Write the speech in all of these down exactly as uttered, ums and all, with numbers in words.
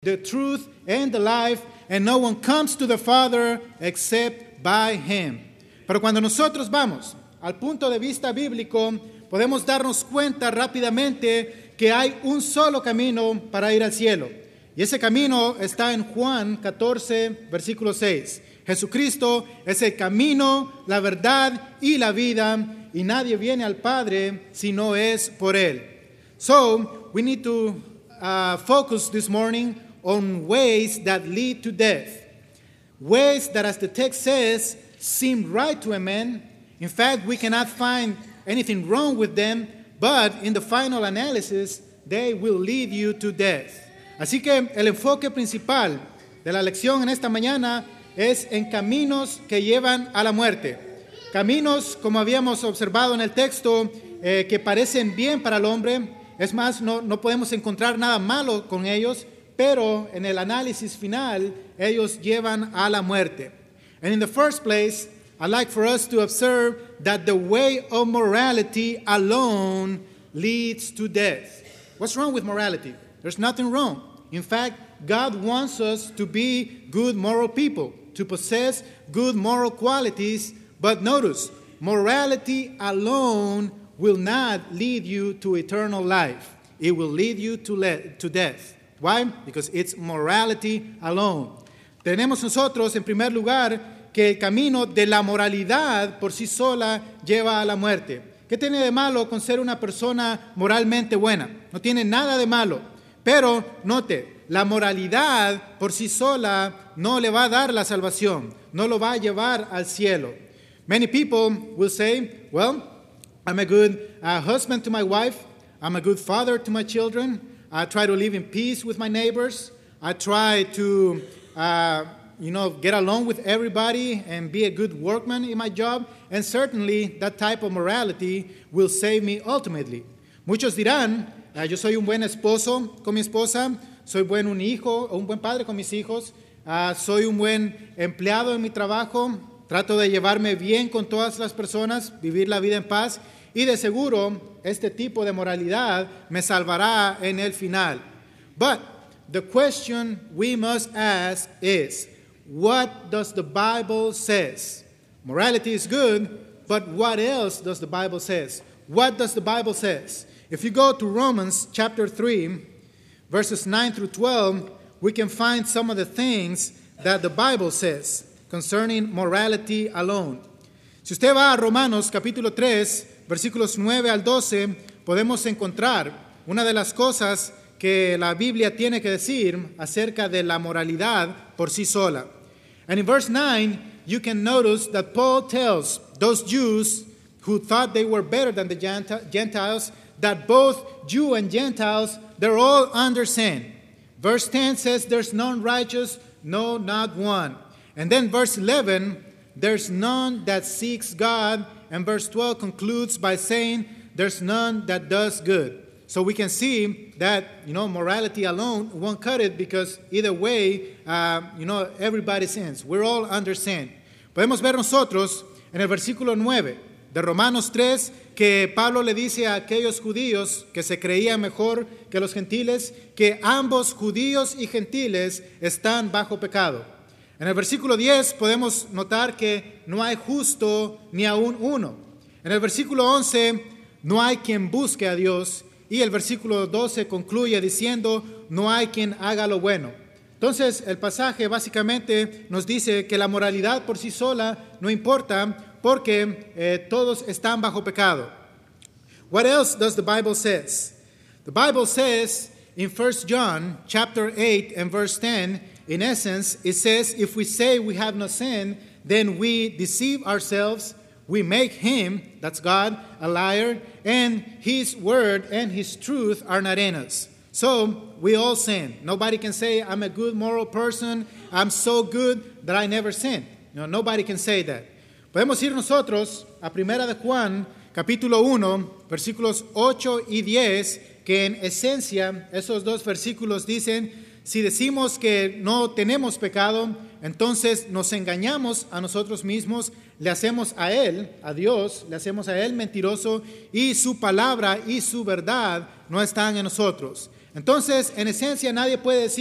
the truth and the life, and no one comes to the Father except by him. Pero cuando nosotros vamos al punto de vista bíblico, podemos darnos cuenta rápidamente que hay un solo camino para ir al cielo. Y ese camino está en Juan catorce, versículo seis. Jesucristo es el camino, la verdad y la vida, y nadie viene al Padre si no es por Él. So, we need to uh, focus this morning on ways that lead to death. Ways that, as the text says, seem right to a man. In fact, we cannot find anything wrong with them, but in the final analysis, they will lead you to death. Así que el enfoque principal de la lección en esta mañana es en caminos que llevan a la muerte. Caminos, como habíamos observado en el texto, eh, que parecen bien para el hombre. Es más, no, no podemos encontrar nada malo con ellos, pero en el análisis final, ellos llevan a la muerte. And in the first place, I'd like for us to observe that the way of morality alone leads to death. What's wrong with morality? There's nothing wrong. In fact, God wants us to be good moral people, to possess good moral qualities. But notice, morality alone will not lead you to eternal life. It will lead you to, le- to death. Why? Because it's morality alone. Tenemos nosotros, en primer lugar, que el camino de la moralidad por sí sola lleva a la muerte. ¿Qué tiene de malo con ser una persona moralmente buena? No tiene nada de malo. Pero, note, la moralidad por sí sola no le va a dar la salvación, no lo va a llevar al cielo. Many people will say, well, I'm a good uh, husband to my wife, I'm a good father to my children, I try to live in peace with my neighbors, I try to, uh, you know, get along with everybody and be a good workman in my job, and certainly that type of morality will save me ultimately. Muchos dirán, uh, yo soy un buen esposo con mi esposa, soy buen un hijo o un buen padre con mis hijos, uh, soy un buen empleado en mi trabajo, trato de llevarme bien con todas las personas, vivir la vida en paz, y de seguro este tipo de moralidad me salvará en el final. But the question we must ask is, what does the Bible says? Morality is good, but what else does the Bible says? What does the Bible says? If you go to Romans chapter three, verses nine through twelve, we can find some of the things that the Bible says concerning morality alone. Si usted va a Romanos capítulo tres, versículos nueve al doce, podemos encontrar una de las cosas que la Biblia tiene que decir acerca de la moralidad por sí sola. And in verse nine, you can notice that Paul tells those Jews who thought they were better than the Gentiles that both Jew and Gentiles, they're all under sin. Verse ten says, there's none righteous, no, not one. And then verse eleven, there's none that seeks God. And verse twelve concludes by saying, there's none that does good. So we can see that, you know, morality alone won't cut it because either way, uh, you know, everybody sins. We're all under sin. Podemos ver nosotros en el versículo nueve de Romanos tres que Pablo le dice a aquellos judíos que se creían mejor que los gentiles que ambos judíos y gentiles están bajo pecado. En el versículo diez podemos notar que no hay justo ni aún uno. En el versículo once no hay quien busque a Dios, y el versículo doce concluye diciendo no hay quien haga lo bueno. Entonces el pasaje básicamente nos dice que la moralidad por sí sola no importa porque eh, todos están bajo pecado. What else does the Bible says? The Bible says in First John chapter eight and verse ten, in essence, it says, if we say we have no sin, then we deceive ourselves, we make him, that's God, a liar, and his word and his truth are not in us. So, we all sin. Nobody can say, I'm a good moral person, I'm so good that I never sin. You know, nobody can say that. Podemos ir nosotros a Primera de Juan, capítulo uno, versículos ocho y diez, que en esencia, esos dos versículos dicen, si decimos que no tenemos pecado, entonces nos engañamos a nosotros mismos, le hacemos a Él, a Dios, le hacemos a Él mentiroso y su palabra y su verdad no están en nosotros. Entonces, en esencia, nadie puede decir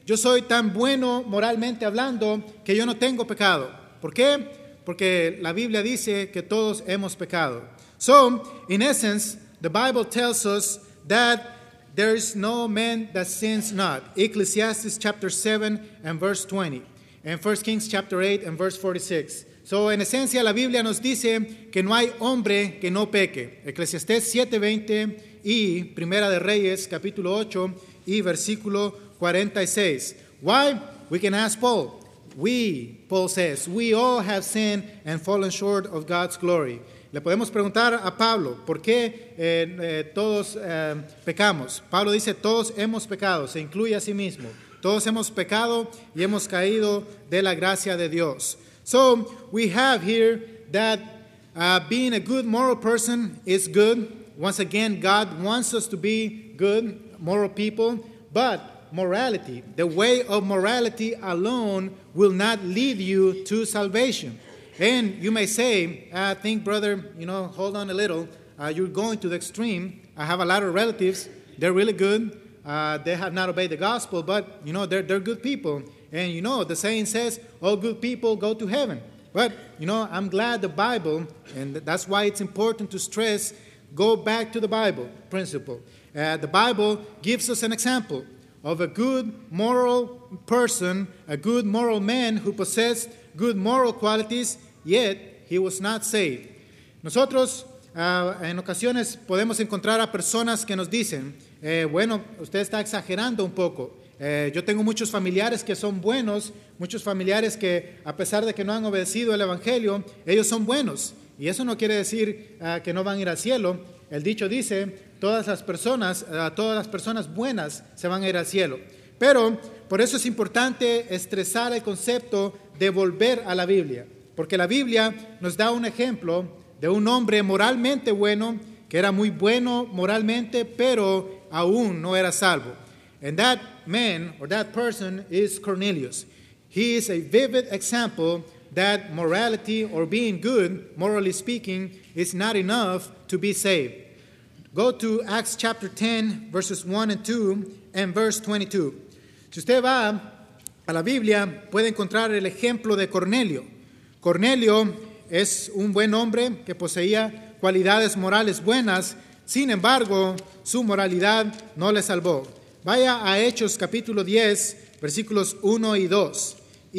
yo soy tan bueno moralmente hablando que yo no tengo pecado. ¿Por qué? Porque la Biblia dice que todos hemos pecado. So, in essence, the Bible tells us that there is no man that sins not. Ecclesiastes chapter seven and verse twenty. And First Kings chapter eight and verse forty-six. So, en esencia, la Biblia nos dice que no hay hombre que no peque. Eclesiastés siete veinte y Primera de Reyes capítulo ocho y versículo cuarenta y seis. Why? We can ask Paul. We, Paul says, we all have sinned and fallen short of God's glory. Le podemos preguntar a Pablo, ¿por qué eh, eh, todos eh, pecamos? Pablo dice, todos hemos pecado, se incluye a sí mismo. Todos hemos pecado y hemos caído de la gracia de Dios. So, we have here that uh, being a good moral person is good. Once again, God wants us to be good, moral people, but morality, the way of morality alone will not lead you to salvation. And you may say, I think, brother, you know, hold on a little. Uh, you're going to the extreme. I have a lot of relatives. They're really good. Uh, they have not obeyed the gospel, but, you know, they're, they're good people. And, you know, the saying says, all good people go to heaven. But, you know, I'm glad the Bible, and that's why it's important to stress, go back to the Bible principle. Uh, the Bible gives us an example of a good moral person, a good moral man who possessed good moral qualities, yet he was not saved. Nosotros uh, en ocasiones podemos encontrar a personas que nos dicen, eh, bueno, usted está exagerando un poco. Eh, yo tengo muchos familiares que son buenos, muchos familiares que a pesar de que no han obedecido el Evangelio, ellos son buenos. Y eso no quiere decir uh, que no van a ir al cielo. El dicho dice, todas las personas, uh, todas las personas buenas se van a ir al cielo. Pero por eso es importante estresar el concepto de volver a la Biblia. Porque la Biblia nos da un ejemplo de un hombre moralmente bueno, que era muy bueno moralmente, pero aún no era salvo. And that man or that person is Cornelius. He is a vivid example that morality or being good, morally speaking, is not enough to be saved. Go to Acts chapter ten, verses one and two, and verse twenty-two. Si usted va a la Biblia, puede encontrar el ejemplo de Cornelio. Cornelio es un buen hombre que poseía cualidades morales buenas, sin embargo, su moralidad no le salvó. Vaya a Hechos capítulo diez, versículos uno y dos.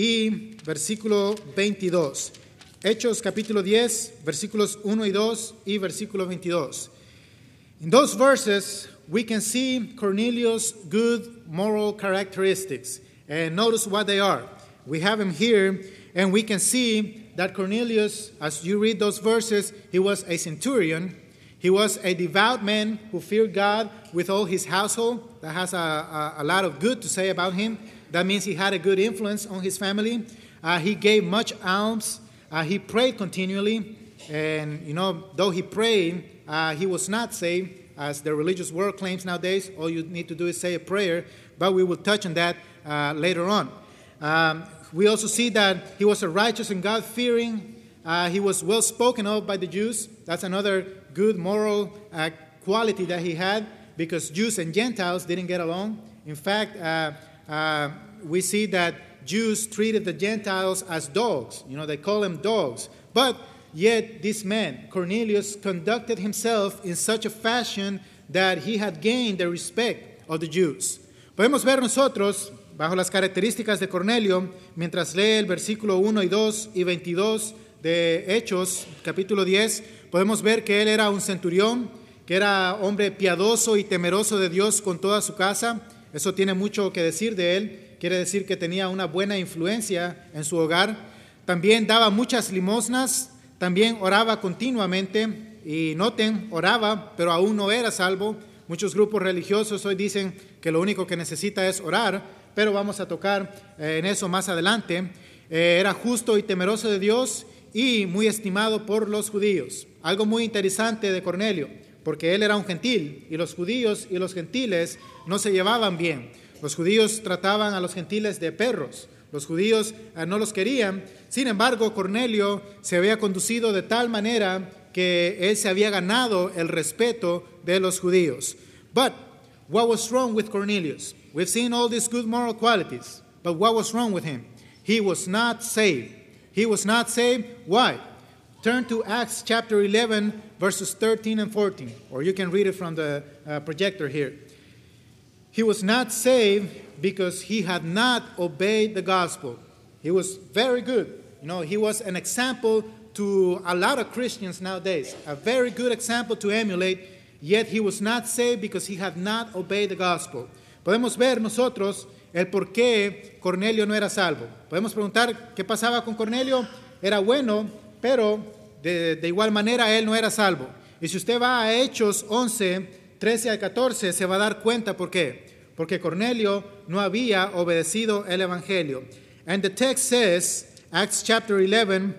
Y versículo veintidós. Hechos capítulo diez, versículos uno y dos y versículo veintidós. In those verses, we can see Cornelius' good moral characteristics. And notice what they are. We have him here, and we can see that Cornelius, as you read those verses, he was a centurion. He was a devout man who feared God with all his household. That has a, a, a lot of good to say about him. That means he had a good influence on his family. Uh, he gave much alms. Uh, he prayed continually. And, you know, though he prayed, uh, he was not saved, as the religious world claims nowadays. All you need to do is say a prayer. But we will touch on that uh, later on. Um, we also see that he was a righteous and God-fearing. Uh, he was well spoken of by the Jews. That's another good moral uh, quality that he had, because Jews and Gentiles didn't get along. In fact, uh, uh, we see that Jews treated the Gentiles as dogs. You know, they call them dogs. But yet this man, Cornelius, conducted himself in such a fashion that he had gained the respect of the Jews. Podemos ver nosotros, bajo las características de Cornelio, mientras lee el versículo uno y dos y veintidós de Hechos, capítulo diez, podemos ver que él era un centurión, que era hombre piadoso y temeroso de Dios con toda su casa. Eso tiene mucho que decir de él. Quiere decir que tenía una buena influencia en su hogar. También daba muchas limosnas, también oraba continuamente. Y noten, oraba, pero aún no era salvo. Muchos grupos religiosos hoy dicen que lo único que necesita es orar, pero vamos a tocar eh, en eso más adelante. Eh, era justo y temeroso de Dios y muy estimado por los judíos. Algo muy interesante de Cornelio, porque él era un gentil y los judíos y los gentiles no se llevaban bien. Los judíos trataban a los gentiles de perros. Los judíos eh, no los querían. Sin embargo, Cornelio se había conducido de tal manera que él se había ganado el respeto de los judíos. But what was wrong with Cornelius? we've seen all these good moral qualities, but what was wrong with him? He was not saved. He was not saved. Why? Turn to Acts chapter eleven, verses thirteen and fourteen, or you can read it from the uh, projector here. He was not saved because he had not obeyed the gospel. He was very good. You know, he was an example to a lot of Christians nowadays, a very good example to emulate, yet he was not saved because he had not obeyed the gospel. Podemos ver nosotros el por qué Cornelio no era salvo. Podemos preguntar qué pasaba con Cornelio. Era bueno, pero de, de igual manera él no era salvo. Y si usted va a Hechos once, trece al catorce, se va a dar cuenta por qué. Porque Cornelio no había obedecido el evangelio. And the text says, Acts chapter eleven,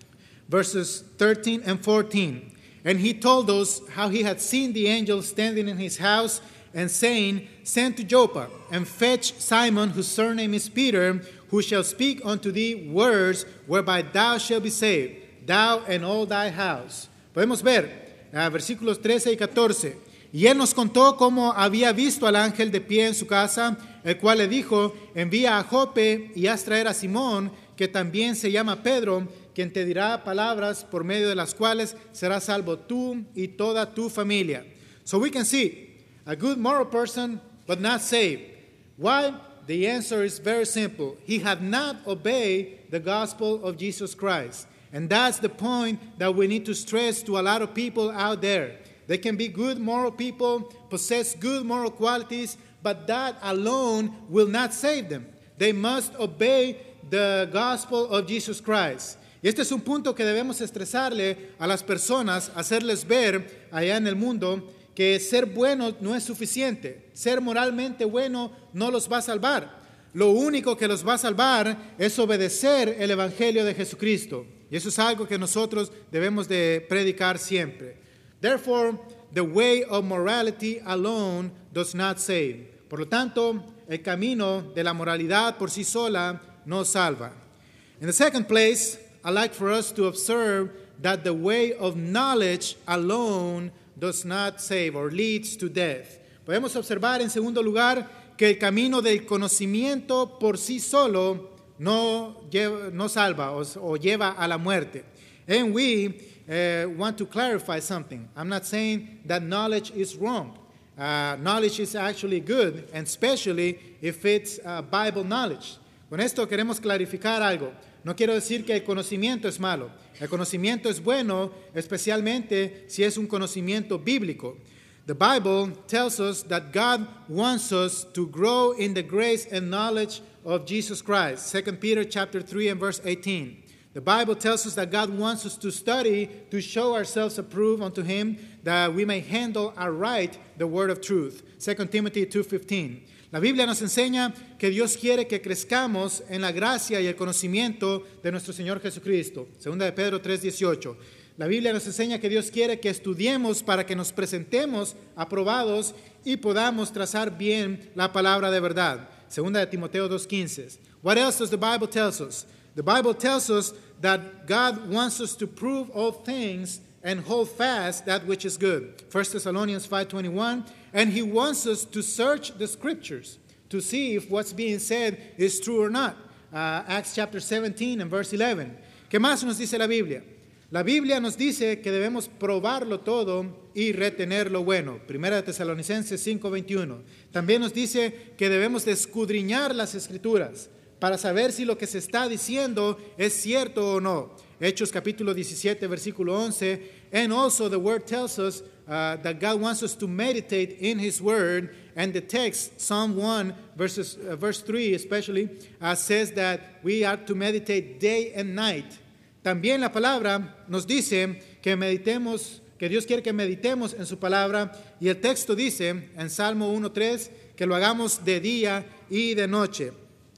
verses thirteen and fourteen. And he told us how he had seen the angel standing in his house and saying, Send to Joppa and fetch Simon, whose surname is Peter, who shall speak unto thee words whereby thou shalt be saved, thou and all thy house. Podemos ver uh, versículos trece y catorce. Y él nos contó cómo había visto al ángel de pie en su casa, el cual le dijo, envía a Jope y haz traer a Simón, que también se llama Pedro, quien te dirá palabras por medio de las cuales serás salvo tú y toda tu familia. So we can see a good moral person, but not saved. Why? The answer is very simple. He had not obeyed the gospel of Jesus Christ. And that's the point that we need to stress to a lot of people out there. They can be good moral people, possess good moral qualities, but that alone will not save them. They must obey the gospel of Jesus Christ. Y este es un punto que debemos estresarle a las personas, hacerles ver allá en el mundo que ser bueno no es suficiente. Ser moralmente bueno no los va a salvar. Lo único que los va a salvar es obedecer el evangelio de Jesucristo. Y eso es algo que nosotros debemos de predicar siempre. Therefore, the way of morality alone does not save. Por lo tanto, el camino de la moralidad por sí sola no salva. In the second place, I'd like for us to observe that the way of knowledge alone does not save or leads to death. Podemos observar en segundo lugar que el camino del conocimiento por sí solo no, lleva, no salva o, o lleva a la muerte. And we uh, want to clarify something. I'm not saying that knowledge is wrong. Uh, knowledge is actually good, and especially if it's uh, Bible knowledge. Con esto queremos clarificar algo. No quiero decir que el conocimiento es malo. El conocimiento es bueno, especialmente si es un conocimiento bíblico. The Bible tells us that God wants us to grow in the grace and knowledge of Jesus Christ. Second Peter chapter three and verse eighteen. The Bible tells us that God wants us to study to show ourselves approved unto Him, that we may handle aright the word of truth. Second Timothy two fifteen. La Biblia nos enseña que Dios quiere que crezcamos en la gracia y el conocimiento de nuestro Señor Jesucristo. Segunda de Pedro tres dieciocho. La Biblia nos enseña que Dios quiere que estudiemos para que nos presentemos aprobados y podamos trazar bien la palabra de verdad. Segunda de Timoteo dos quince. What else does the Bible tell us? The Bible tells us that God wants us to prove all things and hold fast that which is good. First Thessalonians five twenty-one. And He wants us to search the Scriptures to see if what's being said is true or not. Uh, Acts chapter seventeen and verse eleven. ¿Qué más nos dice la Biblia? La Biblia nos dice que debemos probarlo todo y retener lo bueno. Primera de Tesalonicenses cinco veintiuno. También nos dice que debemos de escudriñar las Escrituras para saber si lo que se está diciendo es cierto o no. Hechos capítulo diecisiete, versículo once. And also the word tells us uh, that God wants us to meditate in His word. And the text, Psalm one, verses, uh, verse three especially, uh, says that we are to meditate day and night. También la palabra nos dice que meditemos, que Dios quiere que meditemos en su palabra. Y el texto dice en Salmo uno tres que lo hagamos de día y de noche.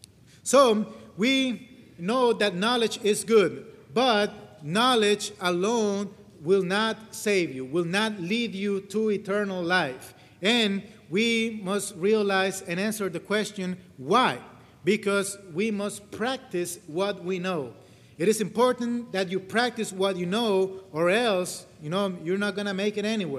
So, we know that knowledge is good, but knowledge alone will not save you, will not lead you to eternal life. And we must realize and answer the question, why? Because we must practice what we know. It is important that you practice what you know, or else, you know, you're not going to make it anywhere.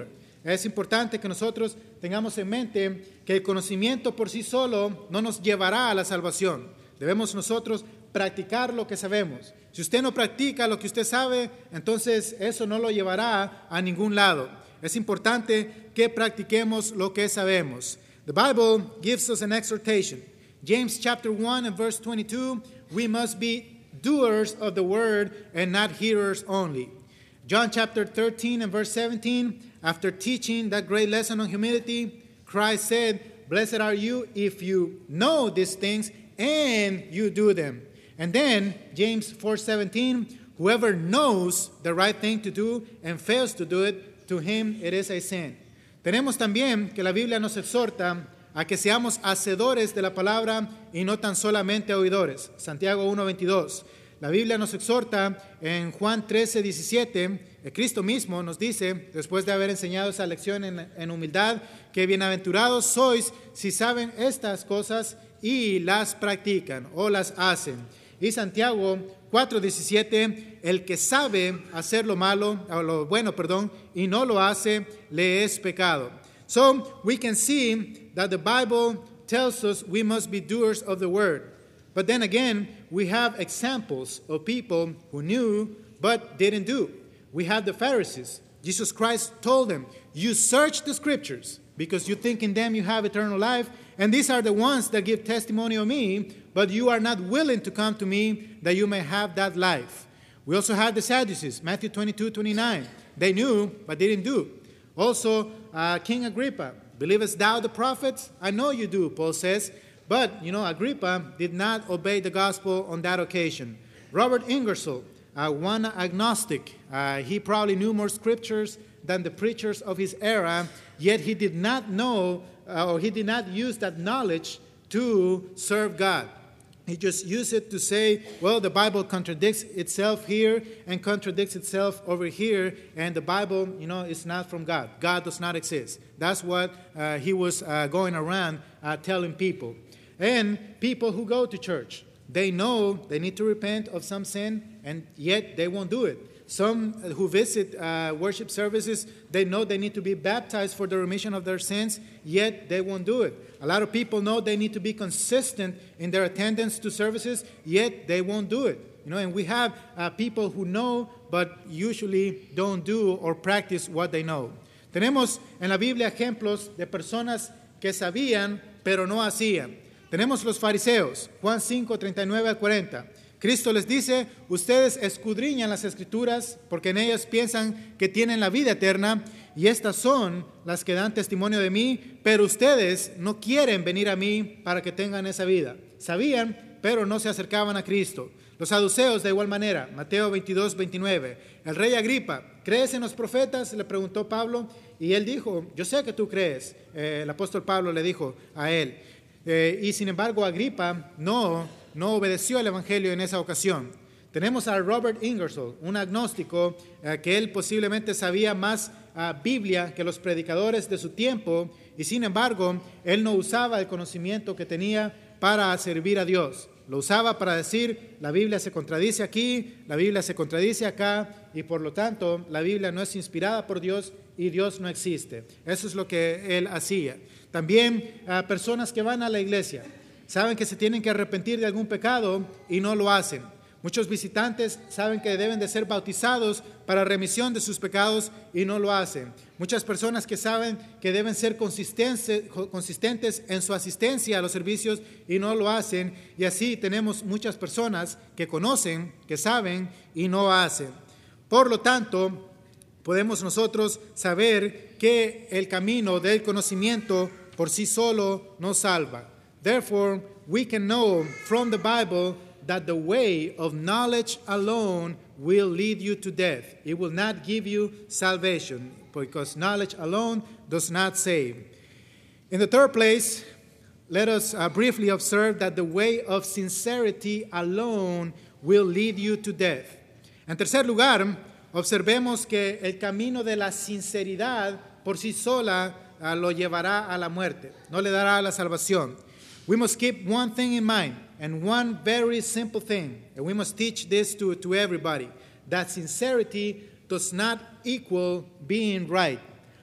Es importante que nosotros tengamos en mente que el conocimiento por sí solo no nos llevará a la salvación. Debemos nosotros practicar lo que sabemos. Si usted no practica lo que usted sabe, entonces eso no lo llevará a ningún lado. Es importante que practiquemos lo que sabemos. The Bible gives us an exhortation. James chapter one and verse twenty-two, we must be doers of the word and not hearers only. John chapter thirteen and verse seventeen, after teaching that great lesson on humility, Christ said, "Blessed are you if you know these things and you do them." And then James four seventeen, whoever knows the right thing to do and fails to do it, to him it is a sin. Tenemos también que la Biblia nos exhorta a que seamos hacedores de la palabra y no tan solamente oidores. Santiago uno veintidós. La Biblia nos exhorta en Juan trece diecisiete, el Cristo mismo nos dice, después de haber enseñado esa lección en, en humildad, que bienaventurados sois si saben estas cosas y las practican o las hacen. Y Santiago cuatro diecisiete, el que sabe hacer lo malo, o lo bueno, perdón, y no lo hace, le es pecado. So we can see that the Bible tells us we must be doers of the word. But then again, we have examples of people who knew but didn't do. We have the Pharisees. Jesus Christ told them, you search the scriptures because you think in them you have eternal life, and these are the ones that give testimony of me, but you are not willing to come to me that you may have that life. We also have the Sadducees, Matthew twenty-two twenty-nine. They knew but didn't do. Also, uh, King Agrippa, believest thou the prophets? I know you do, Paul says. But, you know, Agrippa did not obey the gospel on that occasion. Robert Ingersoll, uh, one agnostic, uh, he probably knew more scriptures than the preachers of his era, yet he did not know, uh, or he did not use that knowledge to serve God. He just used it to say, well, the Bible contradicts itself here and contradicts itself over here, and the Bible, you know, is not from God. God does not exist. That's what uh, he was uh, going around uh, telling people. And people who go to church, they know they need to repent of some sin, and yet they won't do it. Some who visit uh, worship services, they know they need to be baptized for the remission of their sins, yet they won't do it. A lot of people know they need to be consistent in their attendance to services, yet they won't do it. You know, and we have uh, people who know, but usually don't do or practice what they know. Tenemos en la Biblia ejemplos de personas que sabían, pero no hacían. Tenemos los fariseos, Juan cinco, treinta y nueve al cuarenta. Cristo les dice, ustedes escudriñan las escrituras porque en ellas piensan que tienen la vida eterna y estas son las que dan testimonio de mí, pero ustedes no quieren venir a mí para que tengan esa vida. Sabían, pero no se acercaban a Cristo. Los saduceos de igual manera, Mateo veintidós, veintinueve. El rey Agripa, ¿crees en los profetas?, le preguntó Pablo, y él dijo, yo sé que tú crees. Eh, el apóstol Pablo le dijo a él. Eh, y sin embargo Agripa no, no obedeció el evangelio en esa ocasión. Tenemos a Robert Ingersoll, un agnóstico eh, que él posiblemente sabía más uh, Biblia que los predicadores de su tiempo, y sin embargo él no usaba el conocimiento que tenía para servir a Dios. Lo usaba para decir, la Biblia se contradice aquí, la Biblia se contradice acá, y por lo tanto la Biblia no es inspirada por Dios y Dios no existe. Eso es lo que él hacía. También uh, personas que van a la iglesia saben que se tienen que arrepentir de algún pecado y no lo hacen. Muchos visitantes saben que deben de ser bautizados para remisión de sus pecados y no lo hacen. Muchas personas que saben que deben ser consistentes, consistentes en su asistencia a los servicios y no lo hacen. Y así tenemos muchas personas que conocen, que saben y no hacen. Por lo tanto, podemos nosotros saber que el camino del conocimiento por sí solo nos salva. Therefore, we can know from the Bible that the way of knowledge alone will lead you to death. It will not give you salvation, because knowledge alone does not save. In the third place, let us uh, briefly observe that the way of sincerity alone will lead you to death. En tercer lugar, observemos que el camino de la sinceridad por sí sola uh, lo llevará a la muerte, no le dará la salvación. We must keep one thing in mind, and one very simple thing, and we must teach this to, to everybody, that sincerity does not equal being right.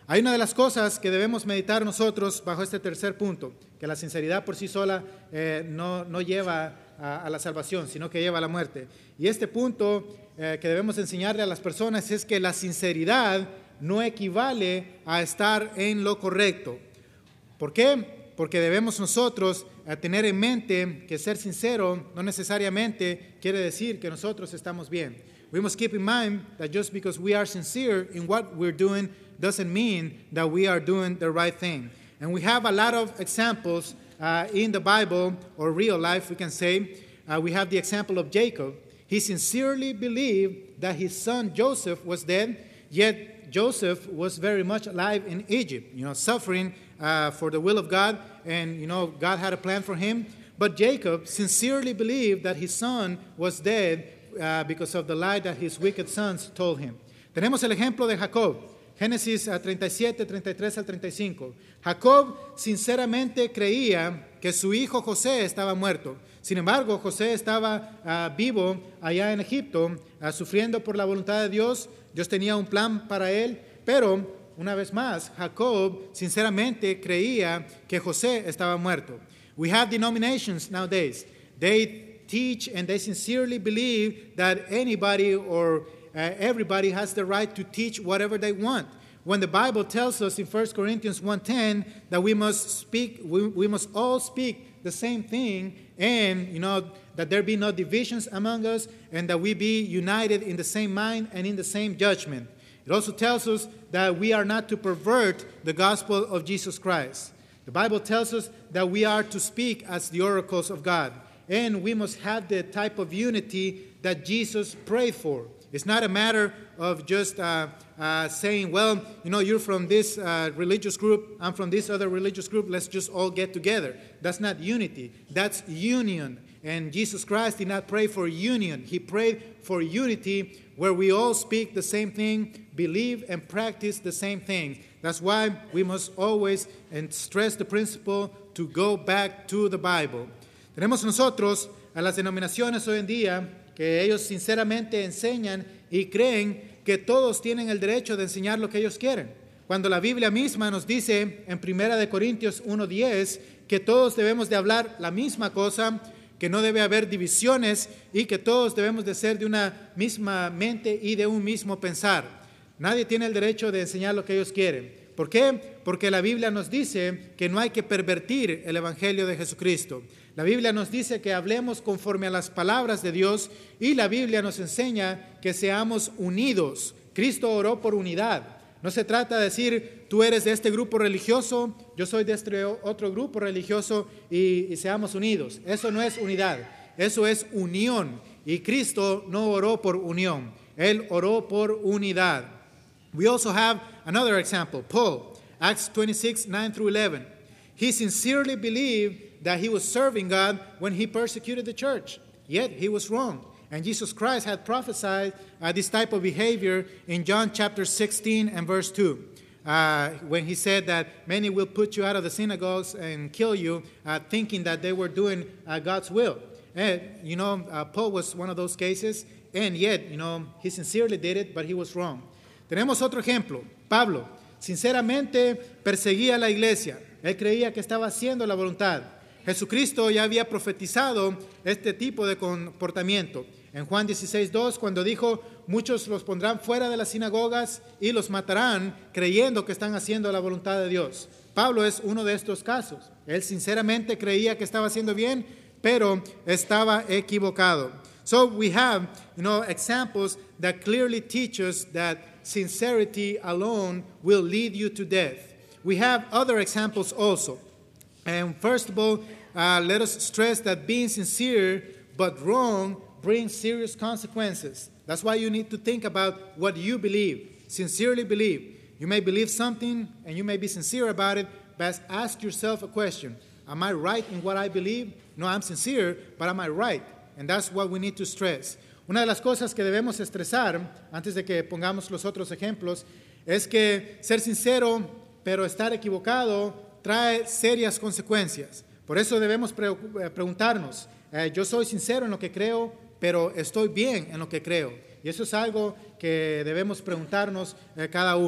Hay una de las cosas que debemos meditar nosotros bajo este tercer punto, que la sinceridad por sí sola eh, no, no lleva a, a la salvación, sino que lleva a la muerte. Y este punto eh, que debemos enseñarle a las personas es que la sinceridad no equivale a estar en lo correcto. ¿Por qué? Porque debemos nosotros eh, tener en mente que ser sincero no necesariamente quiere decir que nosotros estamos bien. We must keep in mind that just because we are sincere in what we're doing doesn't mean that we are doing the right thing. And we have a lot of examples uh, in the Bible, or real life, we can say. Uh, we have the example of Jacob. He sincerely believed that his son Joseph was dead, yet Joseph was very much alive in Egypt, you know, suffering uh, for the will of God, and, you know, God had a plan for him. But Jacob sincerely believed that his son was dead uh, because of the lie that his wicked sons told him. Tenemos el ejemplo de Jacob. Génesis treinta y siete, treinta y tres al treinta y cinco. Jacob sinceramente creía que su hijo José estaba muerto. Sin embargo, José estaba uh, vivo allá en Egipto, uh, sufriendo por la voluntad de Dios. Dios tenía un plan para él, pero una vez más, Jacob sinceramente creía que José estaba muerto. We have denominations nowadays. They teach and they sincerely believe that anybody or Uh, everybody has the right to teach whatever they want. When the Bible tells us in First Corinthians one ten that we must speak, we, we must all speak the same thing, and, you know, that there be no divisions among us, and that we be united in the same mind and in the same judgment. It also tells us that we are not to pervert the gospel of Jesus Christ. The Bible tells us that we are to speak as the oracles of God, and we must have the type of unity that Jesus prayed for. It's not a matter of just uh, uh, saying, well, you know, you're from this uh, religious group, I'm from this other religious group, let's just all get together. That's not unity. That's union. And Jesus Christ did not pray for union. He prayed for unity where we all speak the same thing, believe and practice the same thing. That's why we must always and stress the principle to go back to the Bible. Tenemos nosotros a las denominaciones hoy en día que ellos sinceramente enseñan y creen que todos tienen el derecho de enseñar lo que ellos quieren. Cuando la Biblia misma nos dice en Primera de Corintios uno diez que todos debemos de hablar la misma cosa, que no debe haber divisiones y que todos debemos de ser de una misma mente y de un mismo pensar. Nadie tiene el derecho de enseñar lo que ellos quieren. ¿Por qué? Porque la Biblia nos dice que no hay que pervertir el Evangelio de Jesucristo. La Biblia nos dice que hablemos conforme a las palabras de Dios y la Biblia nos enseña que seamos unidos. Cristo oró por unidad. No se trata de decir, tú eres de este grupo religioso, yo soy de este otro grupo religioso y, y seamos unidos. Eso no es unidad, eso es unión. Y Cristo no oró por unión, Él oró por unidad. We also have another example, Paul, Acts twenty-six, nine through eleven. He sincerely believed that he was serving God when he persecuted the church, yet he was wrong. And Jesus Christ had prophesied uh, this type of behavior in John chapter sixteen and verse two, uh, when he said that many will put you out of the synagogues and kill you, uh, thinking that they were doing uh, God's will. And, you know, uh, Paul was one of those cases, and yet, you know, he sincerely did it, but he was wrong. Tenemos otro ejemplo, Pablo. Sinceramente perseguía a la iglesia. Él creía que estaba haciendo la voluntad. Jesucristo ya había profetizado este tipo de comportamiento. En Juan dieciséis, dos, cuando dijo, muchos los pondrán fuera de las sinagogas y los matarán creyendo que están haciendo la voluntad de Dios. Pablo es uno de estos casos. Él sinceramente creía que estaba haciendo bien, pero estaba equivocado. So we have, you know, examples that clearly teach us that sincerity alone will lead you to death. We have other examples also. And first of all, uh, let us stress that being sincere but wrong brings serious consequences. That's why you need to think about what you believe, sincerely believe. You may believe something and you may be sincere about it, but ask yourself a question. Am I right in what I believe? No, I'm sincere, but am I right? And that's what we need to stress. Una de las cosas que debemos estresar, antes de que pongamos los otros ejemplos, es que ser sincero, pero estar equivocado, trae serias consecuencias. Por eso debemos pre- preguntarnos, eh, yo soy sincero en lo que creo, pero estoy bien en lo que creo. Y eso es algo que debemos preguntarnos eh, cada uno.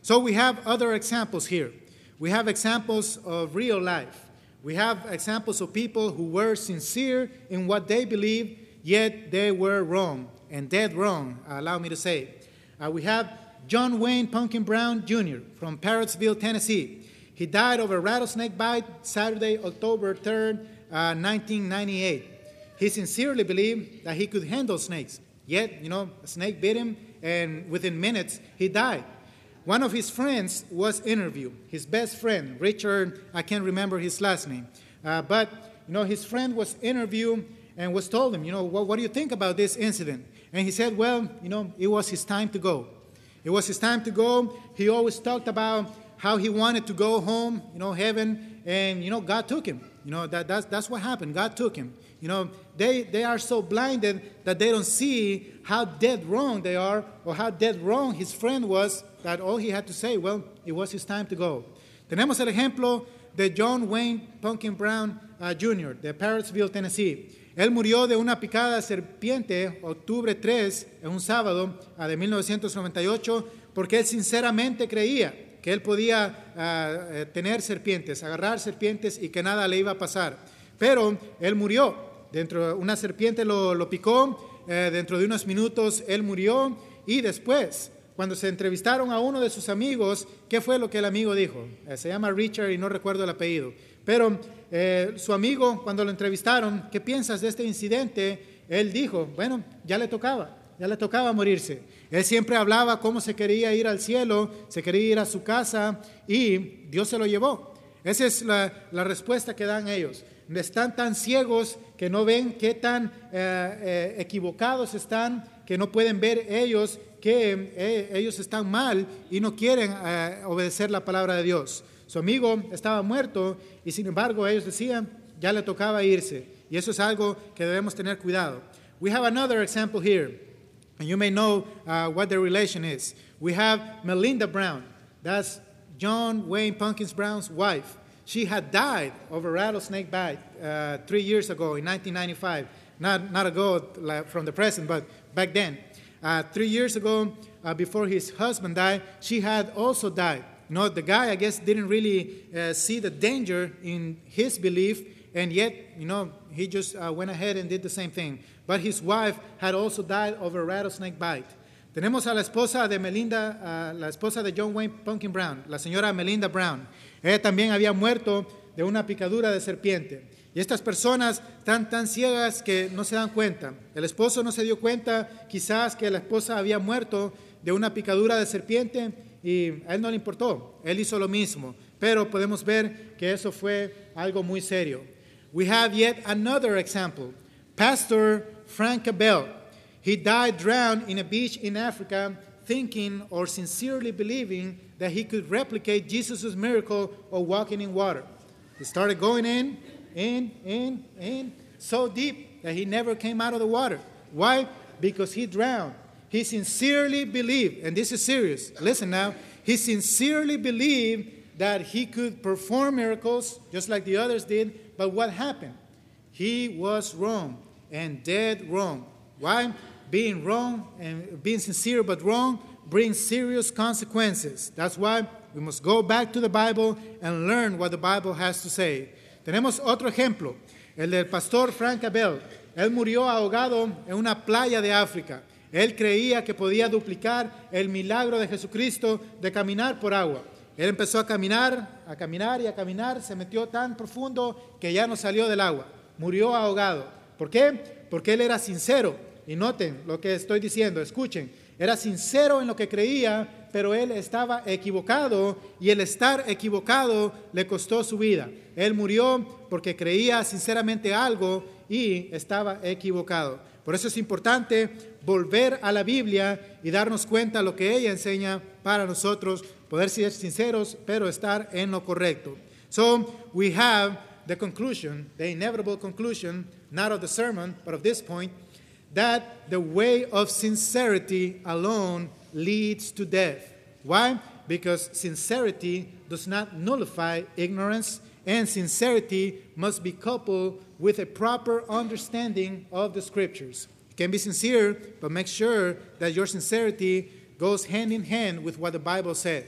So we have other examples here. We have examples of real life. We have examples of people who were sincere in what they believed, yet they were wrong, and dead wrong, allow me to say. Uh, we have John Wayne Pumpkin Brown Junior from Parrotsville, Tennessee. He died of a rattlesnake bite Saturday, October third, uh, nineteen ninety-eight. He sincerely believed that he could handle snakes. Yet, you know, a snake bit him, and within minutes, he died. One of his friends was interviewed, his best friend, Richard, I can't remember his last name. Uh, but, you know, his friend was interviewed and was told him, you know, what, what do you think about this incident? And he said, well, you know, it was his time to go. It was his time to go. He always talked about how he wanted to go home, you know, heaven, and, you know, God took him. You know, that, that's, that's what happened. God took him. You know, they, they are so blinded that they don't see how dead wrong they are or how dead wrong his friend was, that all he had to say, well, it was his time to go. Tenemos el ejemplo de John Wayne Pumpkin Brown uh, Junior de Parrotsville, Tennessee. Él murió de una picada de serpiente octubre tres, en un sábado uh, de mil novecientos noventa y ocho, porque él sinceramente creía que él podía uh, tener serpientes, agarrar serpientes y que nada le iba a pasar. Pero él murió. Dentro de una serpiente lo, lo picó, eh, dentro de unos minutos él murió, y después, cuando se entrevistaron a uno de sus amigos, ¿qué fue lo que el amigo dijo? Eh, se llama Richard y no recuerdo el apellido. Pero eh, su amigo, cuando lo entrevistaron, ¿qué piensas de este incidente? Él dijo, bueno, ya le tocaba, ya le tocaba morirse. Él siempre hablaba cómo se quería ir al cielo, se quería ir a su casa, y Dios se lo llevó. Esa es la, la respuesta que dan ellos. Están tan ciegos que no ven qué tan eh, eh, equivocados están, que no pueden ver ellos que eh, ellos están mal y no quieren eh, obedecer la palabra de Dios. Su amigo estaba muerto y sin embargo ellos decían, ya le tocaba irse. Y eso es algo que debemos tener cuidado. We have another example here, and you may know uh, what the relation is. We have Melinda Brown. That's John Wayne Pumpkins Brown's wife. She had died of a rattlesnake bite uh, three years ago in nineteen ninety-five. Not, not ago like from the present, but back then. Uh, three years ago, uh, before his husband died, she had also died. You know, the guy, I guess, didn't really uh, see the danger in his belief, and yet, you know, he just uh, went ahead and did the same thing. But his wife had also died of a rattlesnake bite. Tenemos a la esposa de Melinda, uh, la esposa de John Wayne Pumpkin Brown, la señora Melinda Brown. Ella también había muerto de una picadura de serpiente. Y estas personas están tan ciegas que no se dan cuenta. El esposo no se dio cuenta quizás que la esposa había muerto de una picadura de serpiente y a él no le importó. Él hizo lo mismo. Pero podemos ver que eso fue algo muy serio. We have yet another example. Pastor Frank Cabell. He died drowned in a beach in Africa, thinking or sincerely believing that he could replicate Jesus' miracle of walking in water. He started going in, in, in, in, so deep that he never came out of the water. Why? Because he drowned. He sincerely believed, and this is serious, listen now, he sincerely believed that he could perform miracles just like the others did, but what happened? He was wrong, and dead wrong. Why? Being wrong and being sincere but wrong brings serious consequences. That's why we must go back to the Bible and learn what the Bible has to say. Tenemos otro ejemplo, el del pastor Frank Cabell. Él murió ahogado en una playa de África. Él creía que podía duplicar el milagro de Jesucristo de caminar por agua. Él empezó a caminar, a caminar y a caminar, se metió tan profundo que ya no salió del agua. Murió ahogado. ¿Por qué? Porque él era sincero. Y noten lo que estoy diciendo, escuchen. Era sincero en lo que creía, pero él estaba equivocado y el estar equivocado le costó su vida. Él murió porque creía sinceramente algo y estaba equivocado. Por eso es importante volver a la Biblia y darnos cuenta de lo que ella enseña para nosotros, poder ser sinceros, pero estar en lo correcto. So we have the conclusion, the inevitable conclusion, not of the sermon, but of this point, that the way of sincerity alone leads to death. Why? Because sincerity does not nullify ignorance, and sincerity must be coupled with a proper understanding of the Scriptures. You can be sincere, but make sure that your sincerity goes hand in hand with what the Bible says.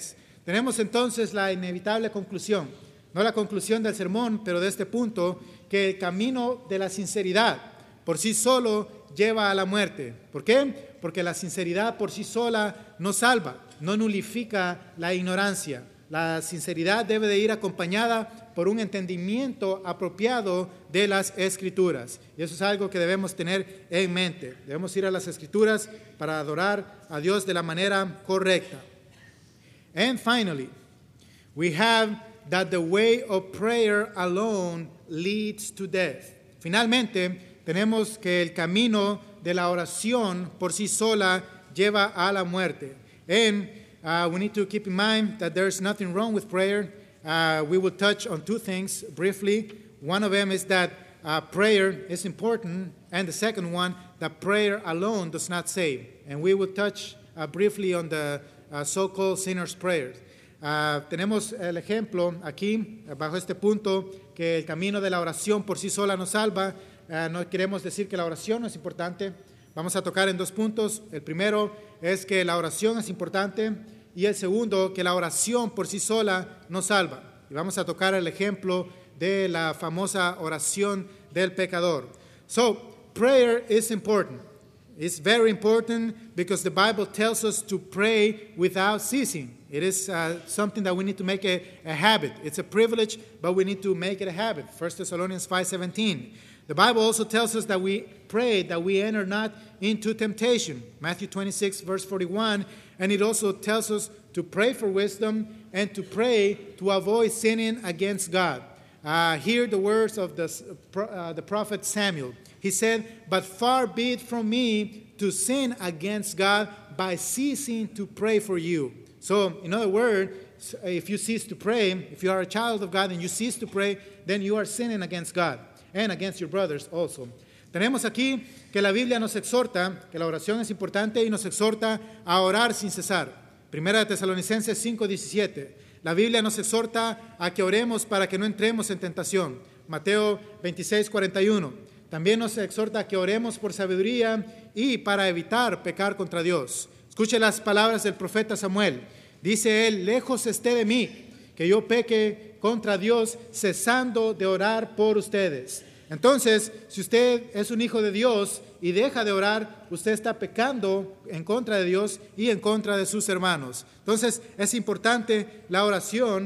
Tenemos entonces la inevitable conclusión, no la conclusión del sermón, pero de este punto, que el camino de la sinceridad por sí solo lleva a la muerte. ¿Por qué? Porque la sinceridad por sí sola no salva, no nulifica la ignorancia. La sinceridad debe de ir acompañada por un entendimiento apropiado de las Escrituras. Y eso es algo que debemos tener en mente. Debemos ir a las Escrituras para adorar a Dios de la manera correcta. And finally, we have that the way of prayer alone leads to death. Finalmente, tenemos que el camino de la oración por sí sola lleva a la muerte. And uh, we need to keep in mind that there's nothing wrong with prayer. Uh, we will touch on two things briefly. One of them is that uh, prayer is important, and the second one, that prayer alone does not save. And we will touch uh, briefly on the uh, so-called sinner's prayers. Uh, tenemos el ejemplo aquí, bajo este punto, que el camino de la oración por sí sola nos salva. Uh, no queremos decir que la oración no es importante. Vamos a tocar en dos puntos. El primero es que la oración es importante, y el segundo, que la oración por sí sola nos salva. Y vamos a tocar el ejemplo de la famosa oración del pecador. So, prayer is important. It's very important because the Bible tells us to pray without ceasing. It is uh, something that we need to make a, a habit. It's a privilege, but we need to make it a habit. First Thessalonians five seventeen. The Bible also tells us that we pray that we enter not into temptation. Matthew twenty-six, verse forty-one. And it also tells us to pray for wisdom and to pray to avoid sinning against God. Uh, hear the words of the, uh, the prophet Samuel. He said, "But far be it from me to sin against God by ceasing to pray for you." So, in other words, if you cease to pray, if you are a child of God and you cease to pray, then you are sinning against God and against your brothers also. Tenemos aquí que la Biblia nos exhorta, que la oración es importante y nos exhorta a orar sin cesar. Primera de Tesalonicenses cinco diecisiete. La Biblia nos exhorta a que oremos para que no entremos en tentación. Mateo veintiséis cuarenta y uno. También nos exhorta a que oremos por sabiduría y para evitar pecar contra Dios. Escuche las palabras del profeta Samuel. Dice él: lejos esté de mí que yo peque contra Dios, cesando de orar por ustedes. Entonces, si usted es un hijo de Dios y deja de orar, usted está pecando en contra de Dios y en contra de sus hermanos. Entonces, es importante la oración.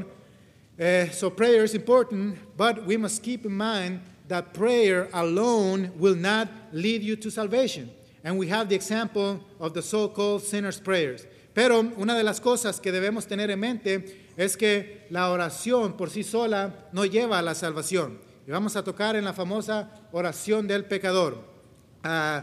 Uh, so prayer is important, but we must keep in mind that prayer alone will not lead you to salvation. And we have the example of the so-called sinner's prayers. Pero una de las cosas que debemos tener en mente es que la oración por sí sola no lleva a la salvación. Y vamos a tocar en la famosa oración del pecador. Uh,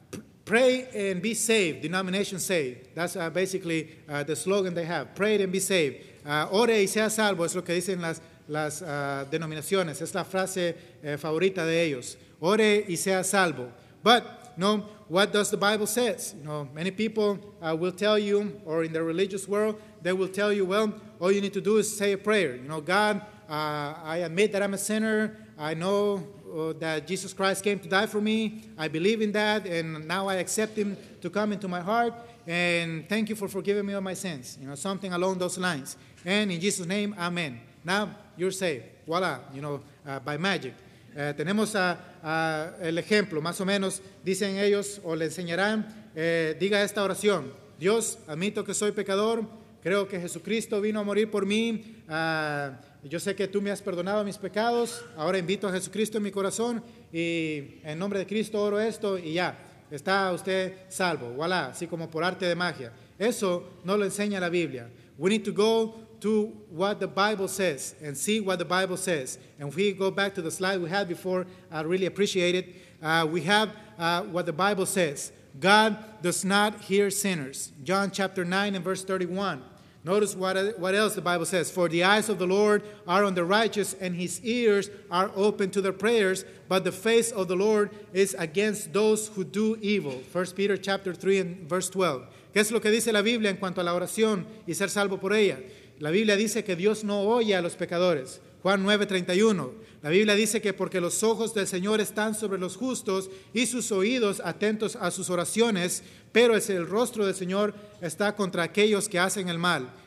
pray and be saved, denomination saved. That's uh, basically uh, the slogan they have. Pray and be saved. Uh, ore y sea salvo, es lo que dicen las, las uh, denominaciones. Es la frase eh, favorita de ellos. Ore y sea salvo. But, no, what does the Bible says? You know, many people uh, will tell you, or in the religious world, they will tell you, well, all you need to do is say a prayer. You know, God, uh, I admit that I'm a sinner. I know uh, that Jesus Christ came to die for me. I believe in that, and now I accept Him to come into my heart. And thank you for forgiving me of my sins. You know, something along those lines. And in Jesus' name, amen. Now you're saved. Voila, you know, uh, by magic. Uh, tenemos uh, uh, el ejemplo, más o menos, dicen ellos, o le enseñarán, eh, diga esta oración: Dios, admito que soy pecador, creo que Jesucristo vino a morir por mí, uh, yo sé que tú me has perdonado mis pecados, ahora invito a Jesucristo en mi corazón y en nombre de Cristo oro esto y ya, está usted salvo, voilà, así como por arte de magia. Eso no lo enseña la Biblia. We need to go to what the Bible says and see what the Bible says. And if we go back to the slide we had before, I really appreciate it. Uh, we have uh, what the Bible says. God does not hear sinners. John chapter nine and verse thirty-one. Notice what, what else the Bible says. For the eyes of the Lord are on the righteous, and His ears are open to their prayers, but the face of the Lord is against those who do evil. First Peter chapter three and verse twelve. ¿Qué es lo que dice la Biblia en cuanto a la oración y ser salvo por ella? La Biblia dice que Dios no oye a los pecadores. Juan nueve treinta y uno. La Biblia dice que porque los ojos del Señor están sobre los justos y sus oídos atentos a sus oraciones, pero es el rostro del Señor está contra aquellos que hacen el mal.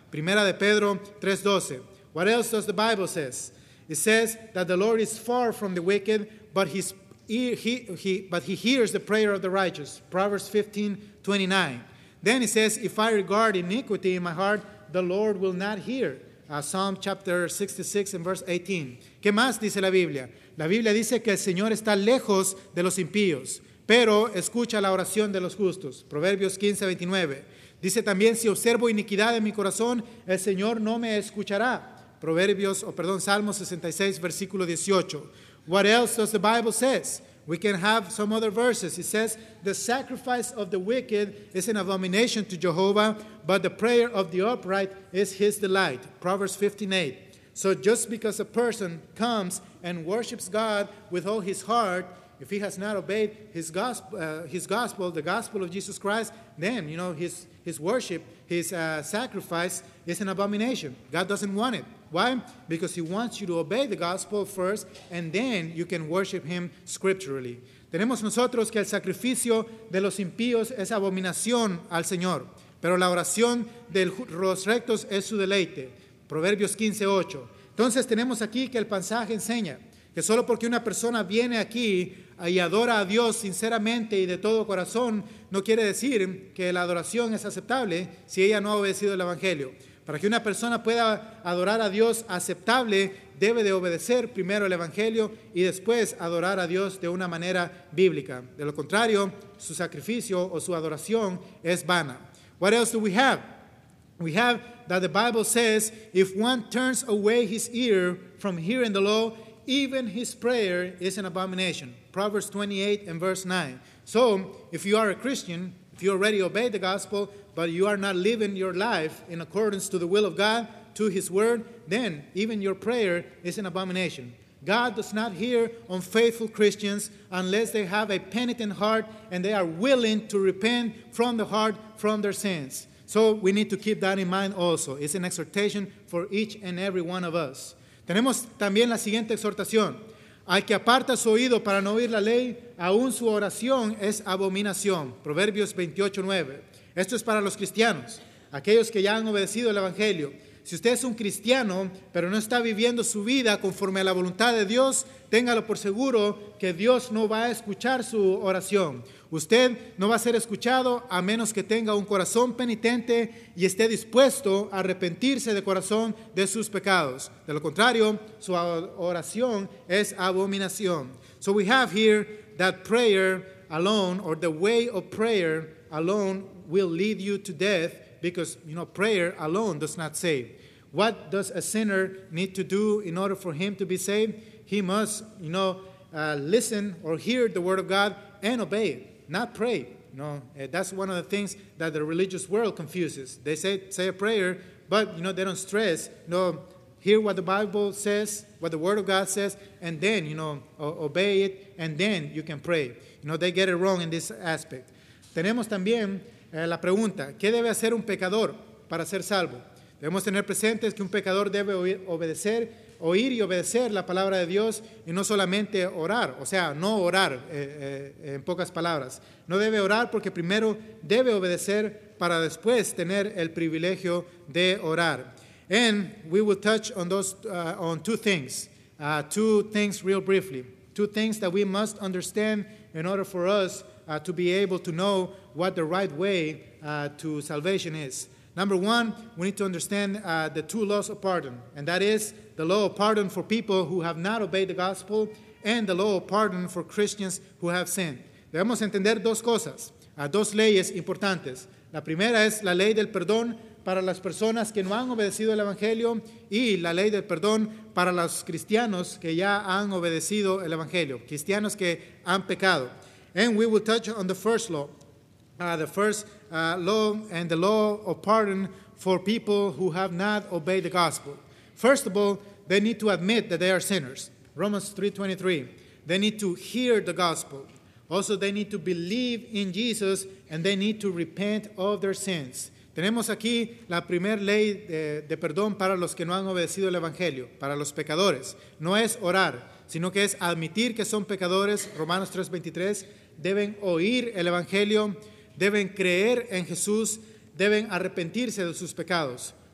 Primera de Pedro tres doce. What else does the Bible says? It says that the Lord is far from the wicked, but, his, he, he, but he hears the prayer of the righteous. Proverbs fifteen twenty-nine. Then it says, if I regard iniquity in my heart, the Lord will not hear. Uh, Psalm chapter sixty-six and verse eighteen. ¿Qué más dice la Biblia? La Biblia dice que el Señor está lejos de los impíos, pero escucha la oración de los justos. Proverbios quince veintinueve. Dice también, si observo iniquidad en mi corazón, el Señor no me escuchará. Proverbios, o perdón, Salmo sesenta y seis, versículo dieciocho. What else does the Bible says? We can have some other verses. It says, the sacrifice of the wicked is an abomination to Jehovah, but the prayer of the upright is his delight. Proverbs fifteen eight. So just because a person comes and worships God with all his heart, if he has not obeyed his gospel, uh, his gospel, the gospel of Jesus Christ, then, you know, his, his worship, his uh, sacrifice is an abomination. God doesn't want it. Why? Because he wants you to obey the gospel first, and then you can worship him scripturally. Tenemos nosotros que el sacrificio de los impíos es abominación al Señor, pero la oración de los rectos es su deleite. Proverbios quince ocho. Entonces tenemos aquí que el pasaje enseña que solo porque una persona viene aquí y adora a Dios sinceramente y de todo corazón, no quiere decir que la adoración es aceptable si ella no ha obedecido el Evangelio. Para que una persona pueda adorar a Dios aceptable, debe de obedecer primero el Evangelio y después adorar a Dios de una manera bíblica. De lo contrario, su sacrificio o su adoración es vana. What else do we have? We have that the Bible says, if one turns away his ear from hearing the law, even his prayer is an abomination. Proverbs twenty-eight and verse nine. So, if you are a Christian, if you already obey the gospel, but you are not living your life in accordance to the will of God, to his word, then even your prayer is an abomination. God does not hear unfaithful Christians unless they have a penitent heart and they are willing to repent from the heart from their sins. So we need to keep that in mind also. It's an exhortation for each and every one of us. Tenemos también la siguiente exhortación. Al que aparta su oído para no oír la ley, aún su oración es abominación. Proverbios veintiocho nueve. Esto es para los cristianos, aquellos que ya han obedecido el Evangelio. Si usted es un cristiano, pero no está viviendo su vida conforme a la voluntad de Dios, téngalo por seguro que Dios no va a escuchar su oración. Usted no va a ser escuchado a menos que tenga un corazón penitente y esté dispuesto a arrepentirse de corazón de sus pecados. De lo contrario, su oración es abominación. So we have here that prayer alone, or the way of prayer alone, will lead you to death, because, you know, prayer alone does not save. What does a sinner need to do in order for him to be saved? He must, you know, uh, listen or hear the word of God and obey it, not pray. You know, uh, that's one of the things that the religious world confuses. They say say a prayer, but, you know, they don't stress, you know, hear what the Bible says, what the word of God says, and then, you know, o- obey it, and then you can pray. You know, they get it wrong in this aspect. Tenemos también Eh, la pregunta, ¿qué debe hacer un pecador para ser salvo? Debemos tener presentes que un pecador debe oír, obedecer, oír y obedecer la palabra de Dios y no solamente orar, o sea, no orar eh, eh, en pocas palabras. No debe orar porque primero debe obedecer para después tener el privilegio de orar. And we will touch on those uh, on two things, uh, two things real briefly, two things that we must understand in order for us Uh, to be able to know what the right way uh, to salvation is. Number one, we need to understand uh, the two laws of pardon, and that is the law of pardon for people who have not obeyed the gospel and the law of pardon for Christians who have sinned. Debemos entender dos cosas, uh, dos leyes importantes. La primera es la ley del perdón para las personas que no han obedecido el Evangelio y la ley del perdón para los cristianos que ya han obedecido el Evangelio, cristianos que han pecado. And we will touch on the first law, uh, the first uh, law and the law of pardon for people who have not obeyed the gospel. First of all, they need to admit that they are sinners. Romans three twenty-three. They need to hear the gospel. Also, they need to believe in Jesus, and they need to repent of their sins. Tenemos aquí la primera ley de, de perdón para los que no han obedecido el Evangelio, para los pecadores. No es orar, sino que es admitir que son pecadores. Romanos tres veintitrés. Deben oír el Evangelio, deben creer en Jesús, deben arrepentirse de sus pecados.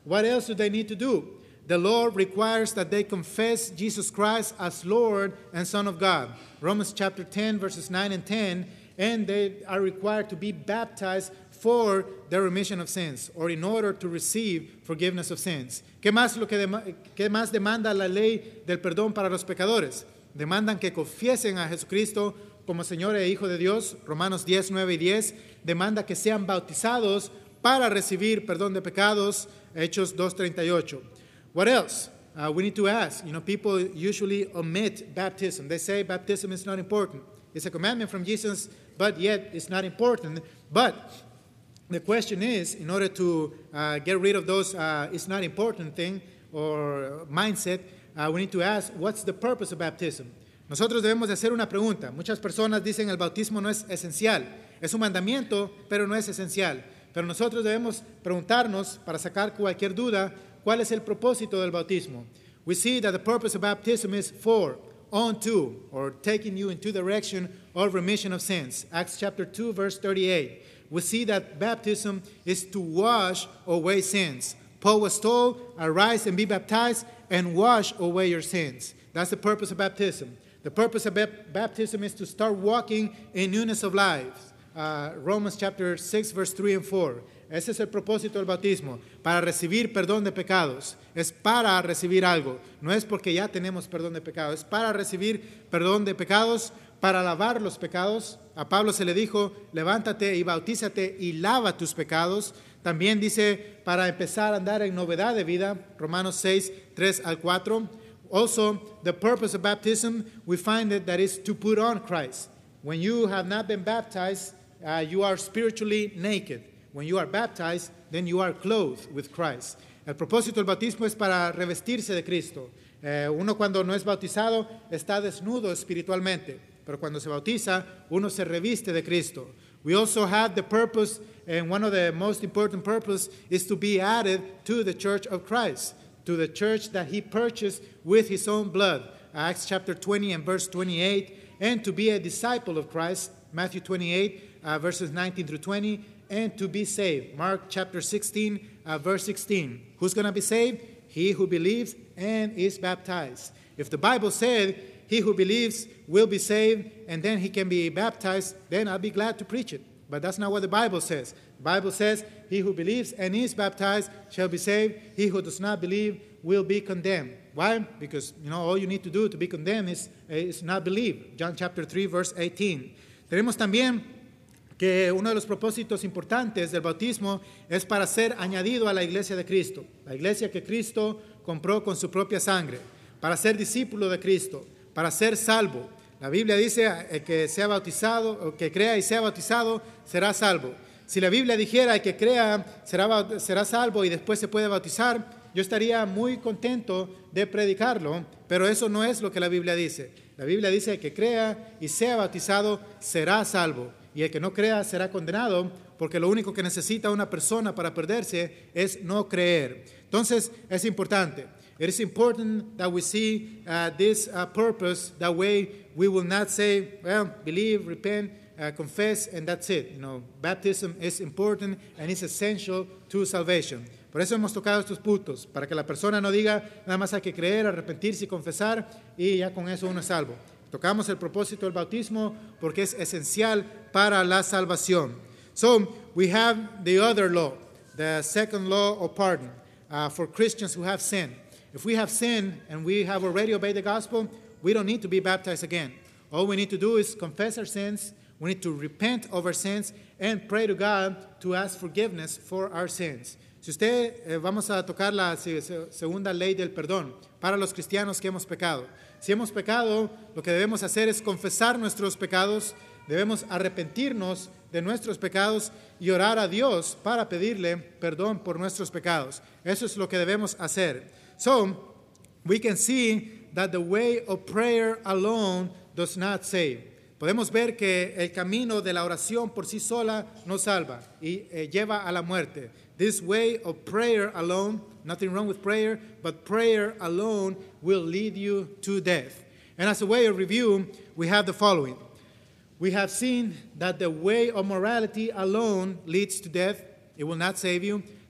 what else do they need to do? The law requires that they confess Jesus Christ as Lord and Son of God. Romans chapter ten, verses nine and ten, and they are required to be baptized for the remission of sins, or in order to receive forgiveness of sins. ¿Qué más, lo que dem- ¿Qué más demanda la ley del perdón para los pecadores? Demandan que confiesen a Jesucristo como Señor e Hijo de Dios. Romanos diez, nueve y diez. Demanda que sean bautizados para recibir perdón de pecados. Hechos dos, treinta y ocho. What else? Uh, we need to ask. You know, people usually omit baptism. They say baptism is not important. It's a commandment from Jesus, but yet it's not important. But the question is, in order to uh, get rid of those uh, it's not important thing or mindset, uh, we need to ask, what's the purpose of baptism? Nosotros debemos de hacer una pregunta. Muchas personas dicen el bautismo no es esencial. Es un mandamiento, pero no es esencial. Pero nosotros debemos preguntarnos, para sacar cualquier duda, ¿cuál es el propósito del bautismo? We see that the purpose of baptism is for, on to, or taking you into the direction of remission of sins. Acts chapter two, verse thirty-eight. We see that baptism is to wash away sins. Paul was told, arise and be baptized and wash away your sins. That's the purpose of baptism. The purpose of baptism is to start walking in newness of life. Uh, Romans chapter six, verse three and four. Ese es el propósito del bautismo, para recibir perdón de pecados. Es para recibir algo. No es porque ya tenemos perdón de pecados. Es para recibir perdón de pecados, para lavar los pecados. A Pablo se le dijo, levántate y bautízate y lava tus pecados. También dice, para empezar a andar en novedad de vida. Romanos seis, tres al cuatro. Also, the purpose of baptism, we find that that is to put on Christ. When you have not been baptized, uh, you are spiritually naked. When you are baptized, then you are clothed with Christ. El propósito del bautismo es para revestirse de Cristo. Eh, uno cuando no es bautizado está desnudo espiritualmente, pero cuando se bautiza, uno se reviste de Cristo. We also have the purpose, and one of the most important purposes is to be added to the church of Christ, to the church that he purchased with his own blood. Acts chapter twenty and verse twenty-eight, and to be a disciple of Christ, Matthew twenty-eight, uh, verses nineteen through twenty, and to be saved. Mark chapter sixteen, uh, verse sixteen. Who's going to be saved? He who believes and is baptized. If the Bible said he who believes will be saved and then he can be baptized, then I'll be glad to preach it. But that's not what the Bible says. The Bible says he who believes and is baptized shall be saved. He who does not believe will be condemned. Why? Because, you know, all you need to do to be condemned is, is not believe. John chapter three, verse eighteen. Tenemos también que uno de los propósitos importantes del bautismo es para ser añadido a la iglesia de Cristo, la iglesia que Cristo compró con su propia sangre, para ser discípulo de Cristo, para ser salvo. La Biblia dice el que sea bautizado, o que crea y sea bautizado, será salvo. Si la Biblia dijera el que crea será, será salvo y después se puede bautizar, yo estaría muy contento de predicarlo, pero eso no es lo que la Biblia dice. La Biblia dice el que crea y sea bautizado será salvo. Y el que no crea será condenado, porque lo único que necesita una persona para perderse es no creer. Entonces, es importante. It is important that we see uh, this uh, purpose. That way, we will not say, well, believe, repent, uh, confess, and that's it. You know, baptism is important and is essential to salvation. Por eso hemos tocado estos puntos, para que la persona no diga, nada más hay que creer, arrepentirse y confesar, y ya con eso uno es salvo. Tocamos el propósito del bautismo porque es esencial para la salvación. So, we have the other law, the second law of pardon uh, for Christians who have sinned. If we have sinned and we have already obeyed the gospel, we don't need to be baptized again. All we need to do is confess our sins, we need to repent of our sins, and pray to God to ask forgiveness for our sins. Si usted, eh, vamos a tocar la se, se, segunda ley del perdón para los cristianos que hemos pecado. Si hemos pecado, lo que debemos hacer es confesar nuestros pecados, debemos arrepentirnos de nuestros pecados y orar a Dios para pedirle perdón por nuestros pecados. Eso es lo que debemos hacer. So, we can see that the way of prayer alone does not save. Podemos ver que el camino de la oración por sí sola no salva y eh, lleva a la muerte. This way of prayer alone, nothing wrong with prayer, but prayer alone will lead you to death. And as a way of review, we have the following. We have seen that the way of morality alone leads to death. It will not save you.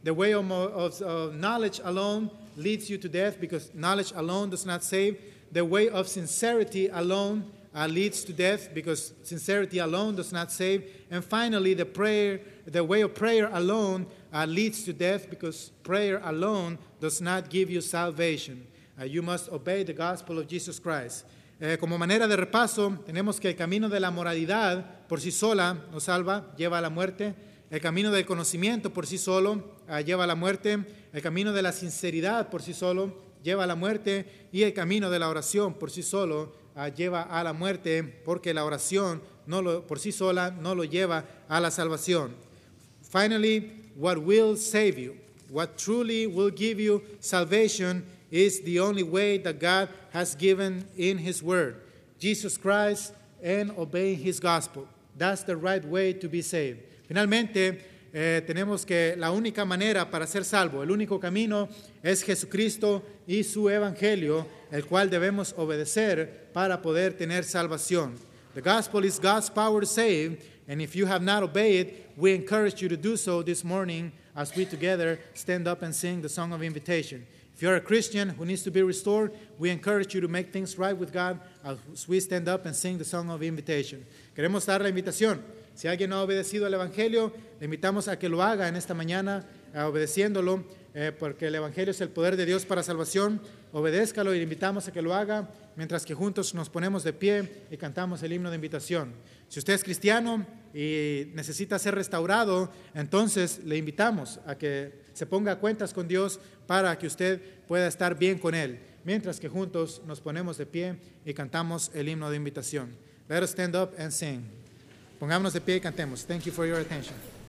The way of, of, of knowledge alone leads you to death because knowledge alone does not save. The way of sincerity alone uh, leads to death because sincerity alone does not save. And finally, the prayer, the way of prayer alone uh, leads to death because prayer alone does not give you salvation. Uh, you must obey the gospel of Jesus Christ. Eh, como manera de repaso, tenemos que el camino de la moralidad por sí sola nos salva, lleva a la muerte. El camino del conocimiento por sí solo uh, lleva a la muerte. El camino de la sinceridad por sí solo lleva a la muerte. Y el camino de la oración por sí solo uh, lleva a la muerte, porque la oración no lo, por sí sola no lo lleva a la salvación. Finally, what will save you, what truly will give you salvation is the only way that God has given in His Word. Jesus Christ and obeying His gospel. That's the right way to be saved. Finalmente, eh, tenemos que la única manera para ser salvo, el único camino es Jesucristo y su Evangelio, el cual debemos obedecer para poder tener salvación. The gospel is God's power to save, and if you have not obeyed it, we encourage you to do so this morning as we together stand up and sing the song of invitation. If you're a Christian who needs to be restored, we encourage you to make things right with God as we stand up and sing the song of invitation. Queremos dar la invitación. Si alguien no ha obedecido al Evangelio, le invitamos a que lo haga en esta mañana, eh, obedeciéndolo, eh, porque el Evangelio es el poder de Dios para salvación. Obedézcalo y le invitamos a que lo haga, mientras que juntos nos ponemos de pie y cantamos el himno de invitación. Si usted es cristiano y necesita ser restaurado, entonces le invitamos a que se ponga a cuentas con Dios para que usted pueda estar bien con Él, mientras que juntos nos ponemos de pie y cantamos el himno de invitación. Let us stand up and sing. Pongámonos de pie y cantemos. Thank you for your attention.